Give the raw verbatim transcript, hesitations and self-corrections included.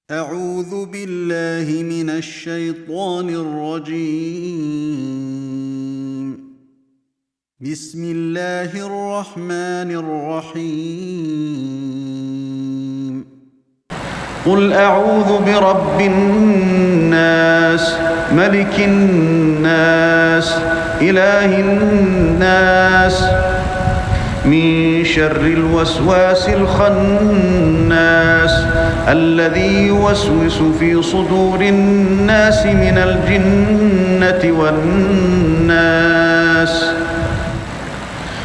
أعوذ بالله من الشيطان الرجيم. بسم الله الرحمن الرحيم. قل أعوذ برب الناس ملك الناس إله الناس من شر الوسواس الخناس الذي يوسوس في صدور الناس من الجنة والناس.